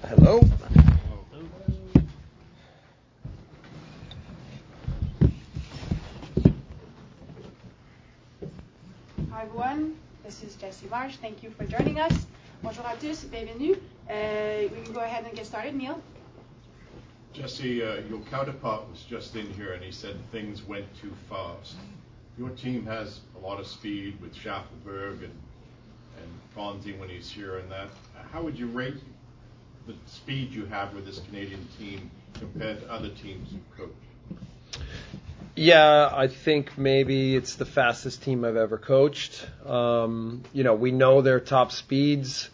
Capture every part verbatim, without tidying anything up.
Hello. Hi everyone, this is Jesse Marsh. Thank you for joining us. Bonjour à tous, bienvenue. Uh, we can go ahead and get started. Neil? Jesse, uh, your counterpart was just in here and he said things went too fast. Your team has a lot of speed with Schaffelberg and, and Fonzie when he's here and that. How would you rate the speed you have with this Canadian team compared to other teams you've coached? Yeah, I think maybe it's the fastest team I've ever coached. Um, you know, we know their top speeds.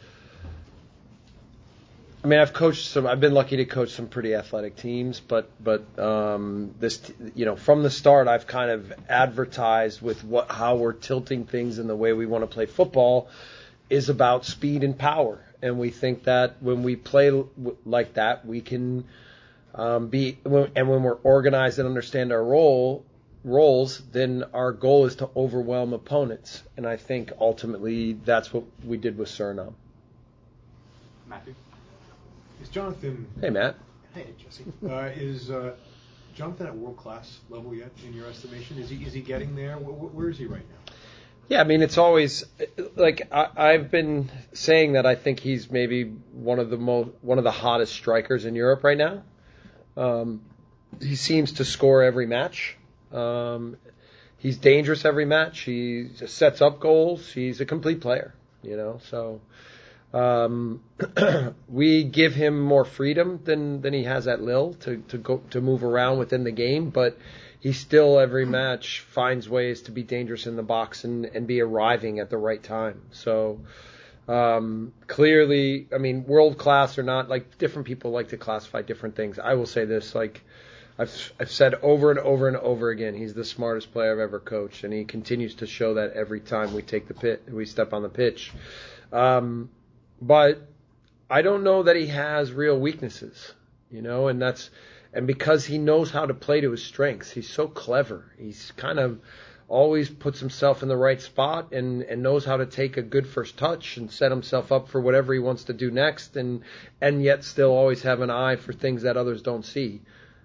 I mean, I've coached some. I've been lucky to coach some pretty athletic teams, but but um, this, you know, from the start, I've kind of advertised with what how we're tilting things and the way we want to play football is about speed and power, and we think that when we play like that, we can. Um, be and when we're organized and understand our role roles, then our goal is to overwhelm opponents, and I think ultimately that's what we did with Suriname. Matthew, is Jonathan? Hey, Matt. Hey, Jesse. Uh, is uh, Jonathan at world class level yet in your estimation? Is he is he getting there? Where, where is he right now? Yeah, I mean, it's always like I, I've been saying that I think he's maybe one of the most one of the hottest strikers in Europe right now. Um, he seems to score every match. Um, he's dangerous every match. He sets up goals. He's a complete player, you know. So um, we give him more freedom than, than he has at Lille to to go to move around within the game, but he still every match finds ways to be dangerous in the box and, and be arriving at the right time. So. Um, clearly, I mean, world class or not, like different people like to classify different things. I will say this, like I've I've said over and over and over again, he's the smartest player I've ever coached, and he continues to show that every time we take the pit, we step on the pitch. Um, but I don't know that he has real weaknesses, you know, and that's and because he knows how to play to his strengths, he's so clever. He's kind of always puts himself in the right spot and, and knows how to take a good first touch and set himself up for whatever he wants to do next and and yet still always have an eye for things that others don't see.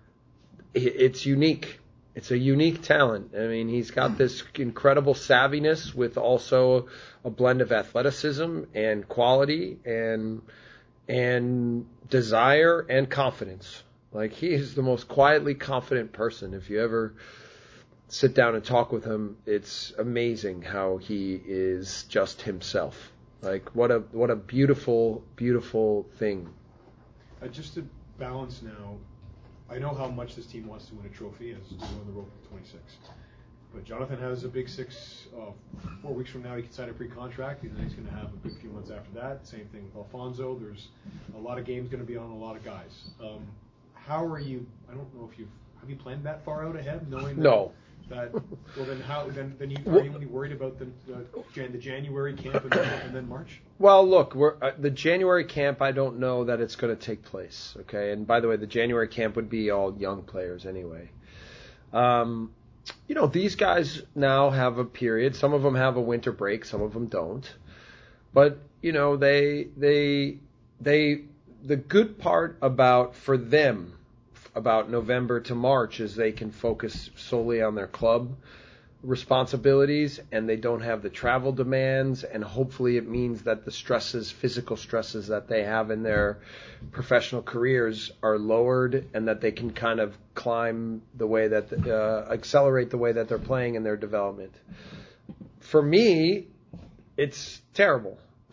It's unique. It's a unique talent. I mean, he's got this incredible savviness with also a blend of athleticism and quality and and desire and confidence. Like, he is the most quietly confident person. If you ever sit down and talk with him, it's amazing how he is just himself. Like, what a what a beautiful, beautiful thing. Uh, just to balance now, I know how much this team wants to win a trophy as to go on the road for twenty-six. But Jonathan has a big six. Uh, four weeks from now, he can sign a pre-contract, and then he's going to have a big few months after that. Same thing with Alfonso. There's a lot of games going to be on a lot of guys. Um, how are you? I don't know if you've have you planned that far out ahead, knowing that, no. That, well, then how? Then, then you are you only worried about the uh, Jan, the January camp and then, and then March? Well, look, we're uh, the January camp. I don't know that it's going to take place. Okay, and by the way, the January camp would be all young players anyway. Um, you know, these guys now have a period. Some of them have a winter break. Some of them don't. But you know, they they they the good part about for them. About November to March is they can focus solely on their club responsibilities and they don't have the travel demands, and hopefully it means that the stresses, physical stresses that they have in their professional careers are lowered and that they can kind of climb the way that, uh, accelerate the way that they're playing in their development. For me, it's terrible.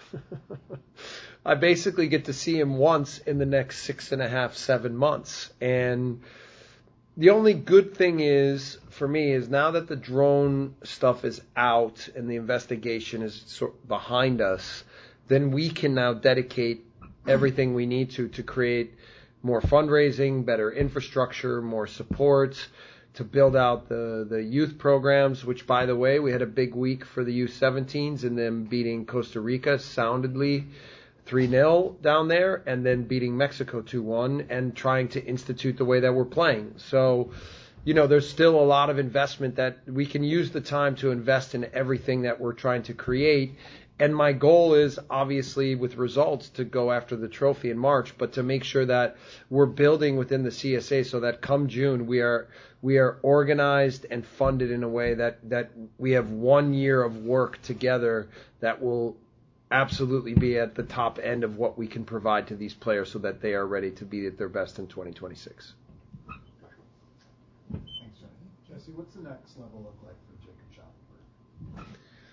I basically get to see him once in the next six and a half, seven months. And the only good thing is, for me, is now that the drone stuff is out and the investigation is sort of behind us, then we can now dedicate everything we need to to create more fundraising, better infrastructure, more support, to build out the, the youth programs, which, by the way, we had a big week for the U seventeens and them beating Costa Rica soundly three nil down there, and then beating Mexico two one and trying to institute the way that we're playing. So, you know, there's still a lot of investment that we can use the time to invest in everything that we're trying to create And my goal is obviously with results to go after the trophy in March, but to make sure that we're building within the C S A so that come June we are we are organized and funded in a way that, that we have one year of work together that will absolutely be at the top end of what we can provide to these players so that they are ready to be at their best in twenty twenty-six. Thanks, Johnny. Jesse, what's the next level look like for Jacob Shaffer?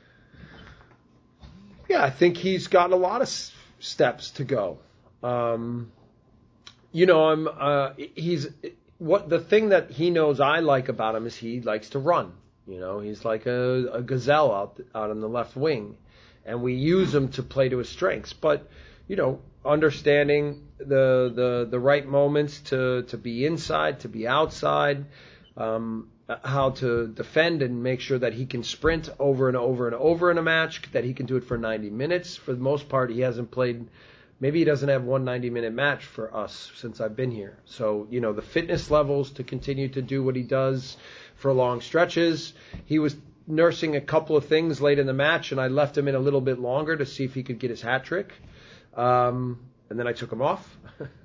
Yeah, I think he's got a lot of s- steps to go. Um, you know, I'm. Uh, he's what the thing that he knows I like about him is he likes to run. You know, he's like a, a gazelle out out on the left wing, and we use him to play to his strengths. But you know, understanding the the the right moments to to be inside, to be outside. Um, how to defend and make sure that he can sprint over and over and over in a match, that he can do it for ninety minutes. For the most part, he hasn't played, maybe he doesn't have one ninety-minute match for us since I've been here. So, you know, the fitness levels to continue to do what he does for long stretches. He was nursing a couple of things late in the match, and I left him in a little bit longer to see if he could get his hat trick. Um, and then I took him off.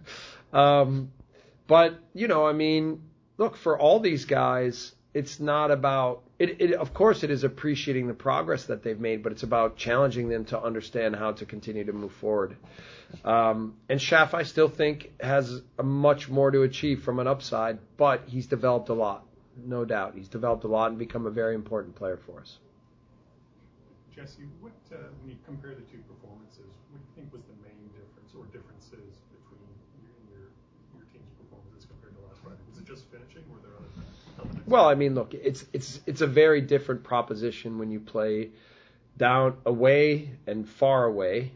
um, but, you know, I mean, look, for all these guys, it's not about it, it. Of course, it is appreciating the progress that they've made, but it's about challenging them to understand how to continue to move forward. Um, and Schaff, I still think, has a much more to achieve from an upside, but he's developed a lot, no doubt. He's developed a lot and become a very important player for us. Jesse, what uh, when you compare the two performances, what do you think was the main difference or differences between your your, your team's performances compared to last Friday? Was it just finishing, or were there other elements? Well, I mean, look, it's it's it's a very different proposition when you play down away and far away.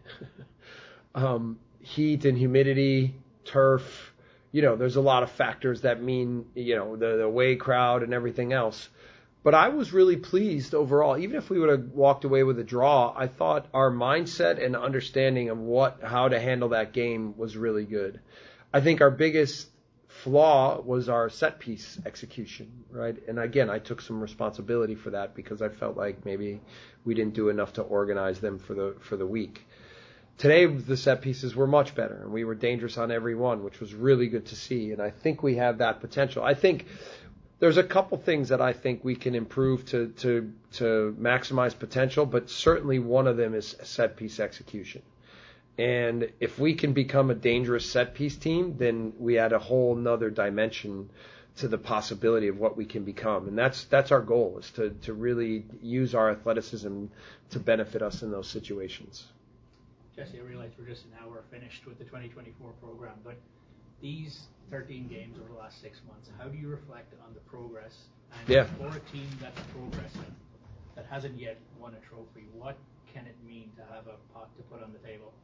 um, heat and humidity, turf. You know, there's a lot of factors that mean, you know, the, the away crowd and everything else. But I was really pleased overall. Even if we would have walked away with a draw, I thought our mindset and understanding of what how to handle that game was really good. I think our biggest flaw was our set piece execution, right? And again, I took some responsibility for that because I felt like maybe we didn't do enough to organize them for the for the week. Today, the set pieces were much better, and we were dangerous on every one, which was really good to see. And I think we have that potential. I think there's a couple things that I think we can improve to to to maximize potential, but certainly one of them is set piece execution. And if we can become a dangerous set piece team, then we add a whole nother dimension to the possibility of what we can become. And that's that's our goal, is to, to really use our athleticism to benefit us in those situations. Jesse, I realize we're just an hour finished with the twenty twenty-four program, but these thirteen games over the last six months, how do you reflect on the progress? And Yeah. for a team that's progressing, that hasn't yet won a trophy, what can it mean to have a pot to put on the table?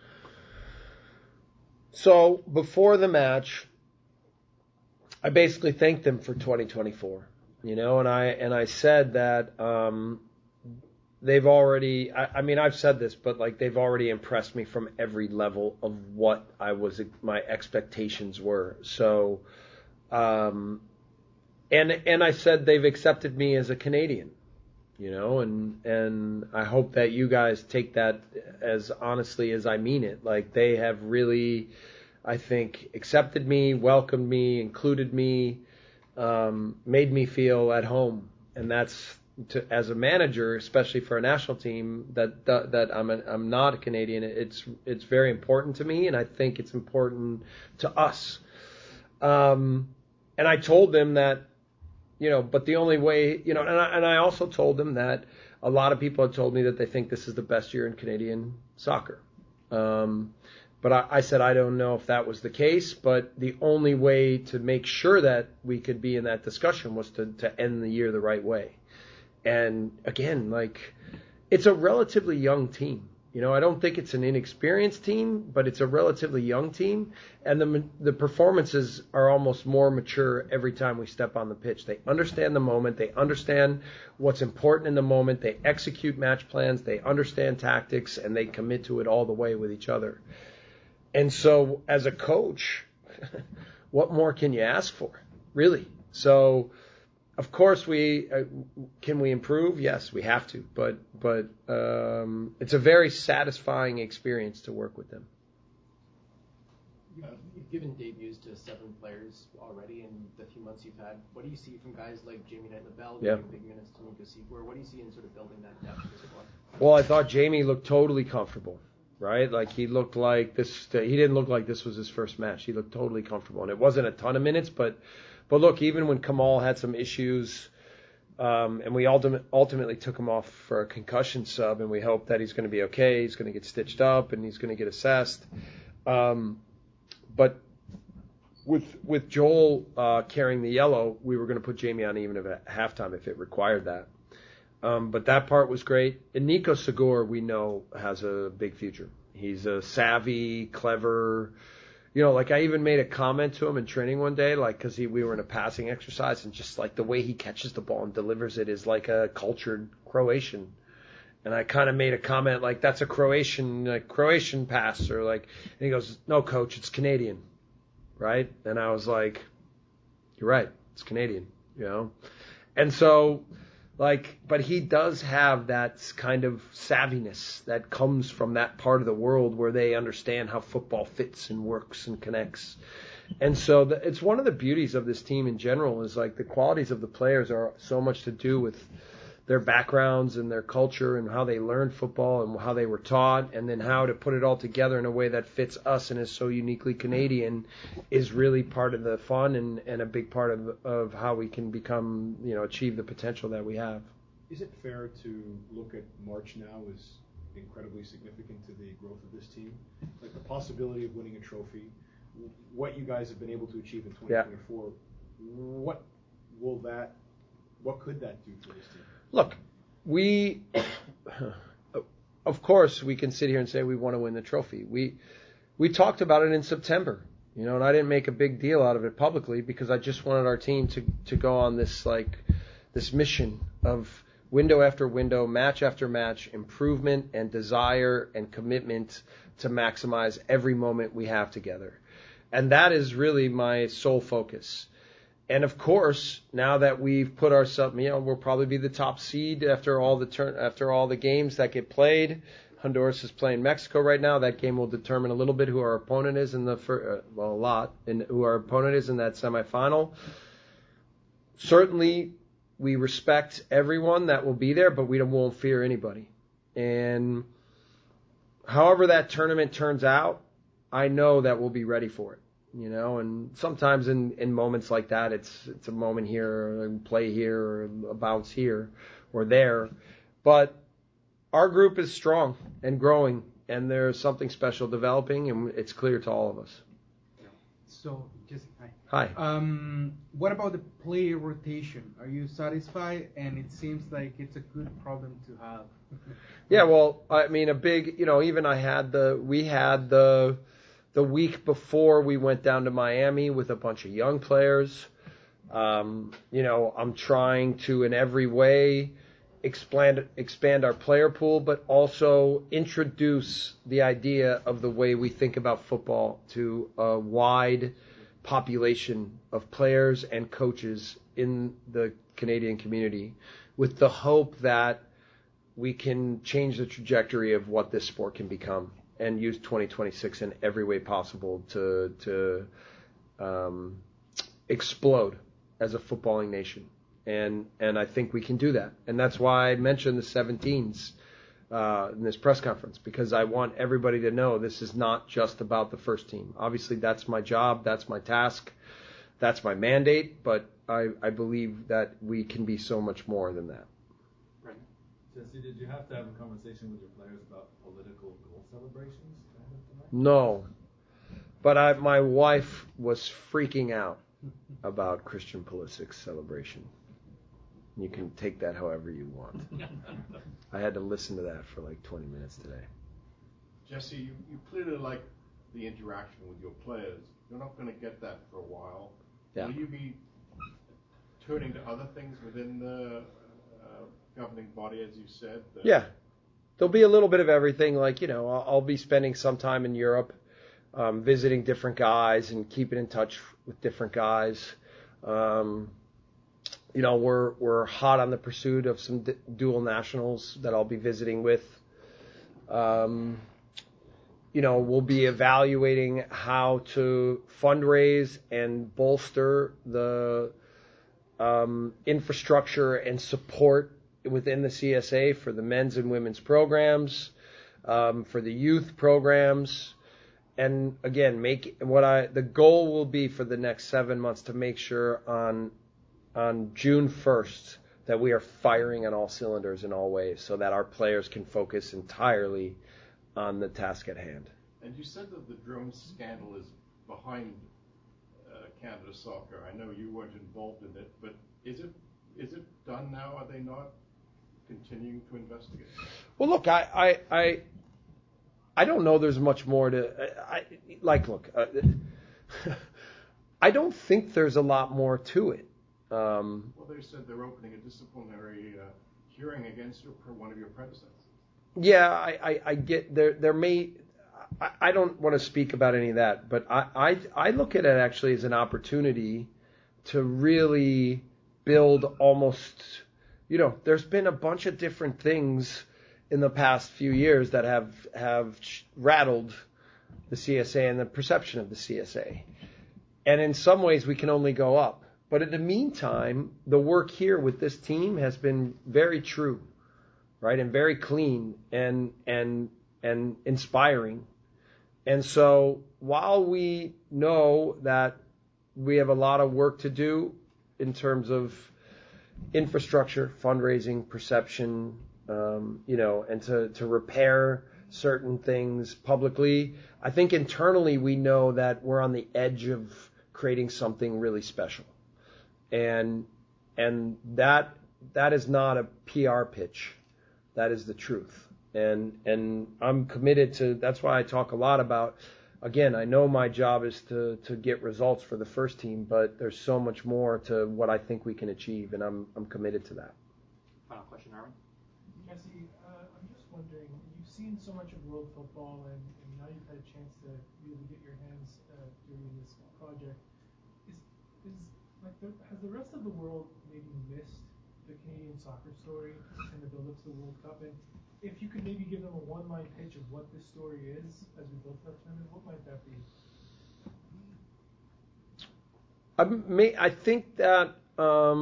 So before the match, I basically thanked them for twenty twenty-four, you know, and I and I said that um, they've already. I, I mean, I've said this, but like they've already impressed me from every level of what I was my expectations were. So, um, and and I said they've accepted me as a Canadian, you know, and and I hope that you guys take that as honestly as I mean it. Like they have really, I think, accepted me, welcomed me, included me, um, made me feel at home, and that's to, as a manager, especially for a national team, that that, that I'm a, I'm not a Canadian. It's it's very important to me, and I think it's important to us. Um, and I told them that. You know, but the only way, you know, and I, and I also told them that a lot of people had told me that they think this is the best year in Canadian soccer. Um, but I, I said I don't know if that was the case, but the only way to make sure that we could be in that discussion was to, to end the year the right way. And again, like, it's a relatively young team. You know, I don't think it's an inexperienced team, but it's a relatively young team, and the the performances are almost more mature every time we step on the pitch. They understand the moment, they understand what's important in the moment, they execute match plans, they understand tactics, and they commit to it all the way with each other. And so, as a coach, what more can you ask for, really? So, of course, we uh, can we improve? Yes, we have to. But but um, it's a very satisfying experience to work with them. You've given debuts to seven players already in the few months you've had. What do you see from guys like Jamie Knight-LaBelle, Yeah. giving big minutes to Mika Seabor? What do you see in sort of building that depth of the squad? Well, I thought Jamie looked totally comfortable, right? Like he looked like this. He didn't look like this was his first match. He looked totally comfortable, and it wasn't a ton of minutes, but but look, even when Kamal had some issues, um, and we ultimate, ultimately took him off for a concussion sub, and we hope that he's going to be okay. He's going to get stitched up, and he's going to get assessed. Um, but with with Joel uh, carrying the yellow, we were going to put Jamie on even at halftime if it required that. Um, but that part was great. And Nico Segura, we know, has a big future. He's a savvy, clever. You know, like I even made a comment to him in training one day, like because we were in a passing exercise, and just like the way he catches the ball and delivers it is like a cultured Croatian. And I kind of made a comment like, that's a Croatian, like Croatian pass, or like, and he goes, no, coach, it's Canadian, right? And I was like, you're right, it's Canadian, you know? And so, like, but he does have that kind of savviness that comes from that part of the world where they understand how football fits and works and connects. And so the, it's one of the beauties of this team in general is like the qualities of the players are so much to do with their backgrounds and their culture and how they learned football and how they were taught, and then how to put it all together in a way that fits us and is so uniquely Canadian is really part of the fun and, and a big part of of how we can become, you know, achieve the potential that we have. Is it fair to look at March now as incredibly significant to the growth of this team? Like the possibility of winning a trophy, what you guys have been able to achieve in twenty twenty-four, yeah. what will that, what could that do for this team? Look, we, of course, we can sit here and say we want to win the trophy. We we talked about it in September, you know, and I didn't make a big deal out of it publicly because I just wanted our team to, to go on this like this mission of window after window, match after match, improvement and desire and commitment to maximize every moment we have together. And that is really my sole focus. And of course, now that we've put ourselves, you know, we'll probably be the top seed after all the turn, after all the games that get played. Honduras is playing Mexico right now. That game will determine a little bit who our opponent is in the fir- uh, well, a lot, and who our opponent is in that semifinal. Certainly, we respect everyone that will be there, but we don't, won't fear anybody. And however that tournament turns out, I know that we'll be ready for it. You know, and sometimes in, in moments like that, it's it's a moment here, or a play here, or a bounce here, or there. But our group is strong and growing, and there's something special developing, and it's clear to all of us. So, Jesse, hi. Hi. Um, what about the player rotation? Are you satisfied? And it seems like it's a good problem to have. Yeah, well, I mean, a big, you know, even I had the, we had the, the week before we went down to Miami with a bunch of young players. Um, you know, I'm trying to, in every way, expand expand our player pool, but also introduce the idea of the way we think about football to a wide population of players and coaches in the Canadian community, with the hope that we can change the trajectory of what this sport can become and use twenty twenty-six in every way possible to to um, explode as a footballing nation. And and I think we can do that. And that's why I mentioned the seventeens uh, in this press conference, because I want everybody to know this is not just about the first team. Obviously, that's my job, that's my task, that's my mandate, but I, I believe that we can be so much more than that. Jesse, did you have to have a conversation with your players about political goal celebrations ahead of tonight? No, but I, my wife was freaking out about Christian Pulisic's celebration. You can take that however you want. I had to listen to that for like twenty minutes today. Jesse, you, you clearly like the interaction with your players. You're not going to get that for a while. Yeah. Will you be turning to other things within the uh, governing body, as you said? The Yeah. There'll be a little bit of everything. Like, you know, I'll, I'll be spending some time in Europe, um, visiting different guys and keeping in touch with different guys. Um, you know, we're we're hot on the pursuit of some d- dual nationals that I'll be visiting with. Um, you know, we'll be evaluating how to fundraise and bolster the um, infrastructure and support within the C S A for the men's and women's programs, um, for the youth programs. And again, make what I the goal will be for the next seven months to make sure on on June first that we are firing on all cylinders in all ways, so that our players can focus entirely on the task at hand. And you said that the drone scandal is behind uh, Canada Soccer. I know you weren't involved in it, but is it is it done now? Are they not continuing to investigate? Well, look, I. I, I I don't know there's much more to, I, like, look, uh, I don't think there's a lot more to it. Um, well, they said they're opening a disciplinary uh, hearing against you for one of your predecessors. Yeah, I, I, I get, there There may, I, I don't want to speak about any of that, but I, I, I look at it actually as an opportunity to really build almost, you know, there's been a bunch of different things in the past few years that have have rattled the C S A and the perception of the C S A. And in some ways we can only go up. But in the meantime, the work here with this team has been very true, right? And very clean and and and inspiring. And so while we know that we have a lot of work to do in terms of infrastructure, fundraising, perception, Um, you know, and to, to repair certain things publicly. I think internally we know that we're on the edge of creating something really special. And and that that is not a P R pitch. That is the truth. And and I'm committed to, that's why I talk a lot about, again, I know my job is to, to get results for the first team, but there's so much more to what I think we can achieve, and I'm I'm committed to that. Final question, Armin. Jesse, uh, I'm just wondering, you've seen so much of world football, and, and now you've had a chance to really get your hands uh, during this project. Is is like the, has the rest of the world maybe missed the Canadian soccer story and the build-up to the World Cup? And if you could maybe give them a one-line pitch of what this story is as we build that tournament, what might that be? I may I think that um,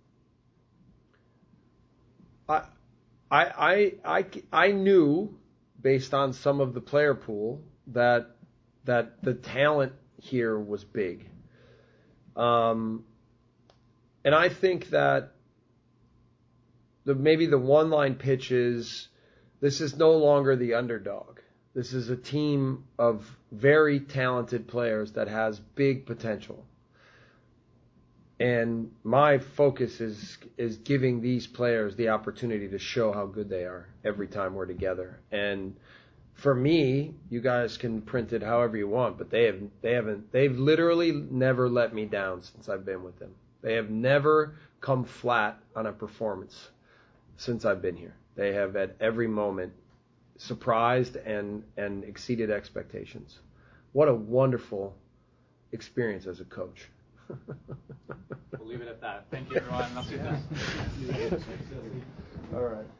I. I, I, I, I knew, based on some of the player pool, that that the talent here was big. Um, and I think that the, maybe the one-line pitch is, this is no longer the underdog. This is a team of very talented players that has big potential. And my focus is is giving these players the opportunity to show how good they are every time we're together. And for me, you guys can print it however you want, but they have they haven't they've literally never let me down since I've been with them. They have never come flat on a performance since I've been here. They have at every moment surprised and and exceeded expectations. What a wonderful experience as a coach. We'll leave it at that. Thank you, everyone. I'll see you then. All right.